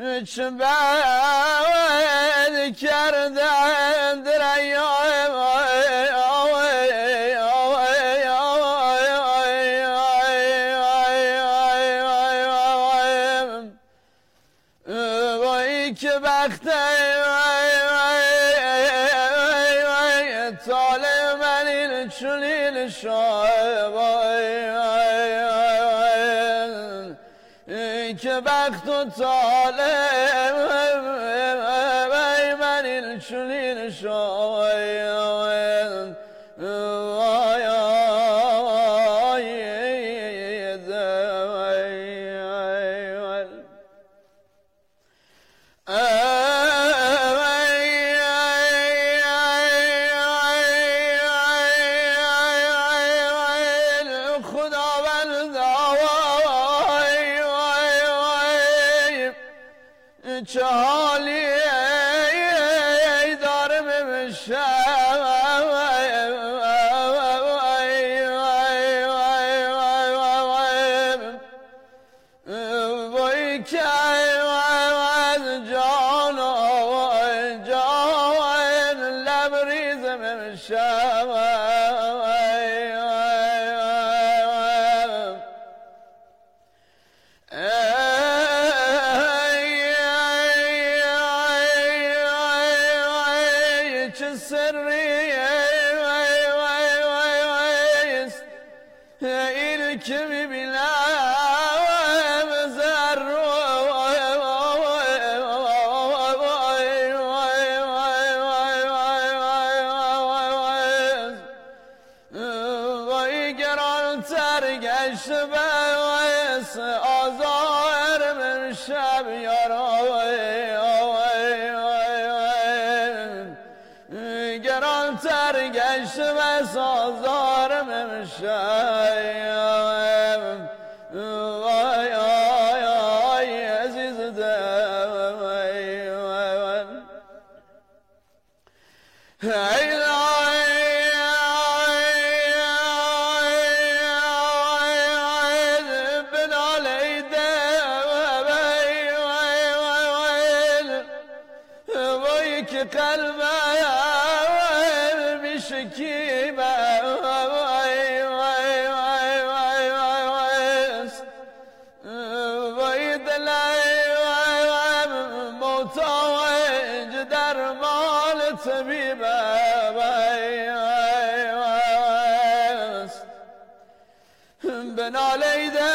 چه بد کردم وای که بخته طالب من این چنین شاید که بخت و طالب من این چنین شاید چه حالی دارم امشب وای که از جان لبریزم امشب چه سری است این که میبینم زر وای گرانتر گشت باعث آزار من شب یارا گرانتر گشت باعث آزار من شب وای عزیز دم که قلبم میشکیبه وای دلم محتاج درمان طبیبه بنالیده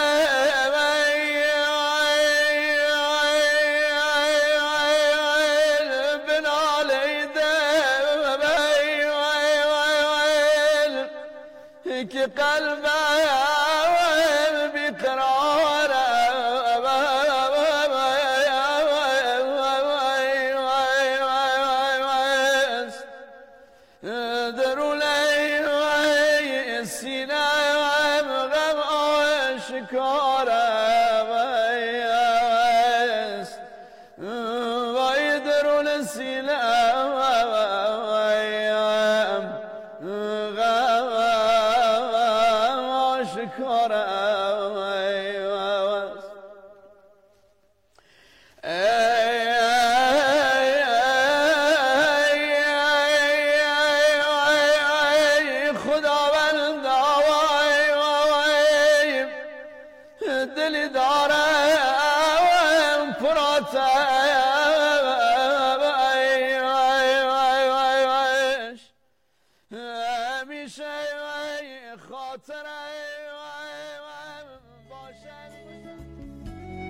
که قلبم بیقراره درون سینه‌ام غم آشکاره وای درون سینه‌ام دلی دارم پراتش همیشه خاطره باشد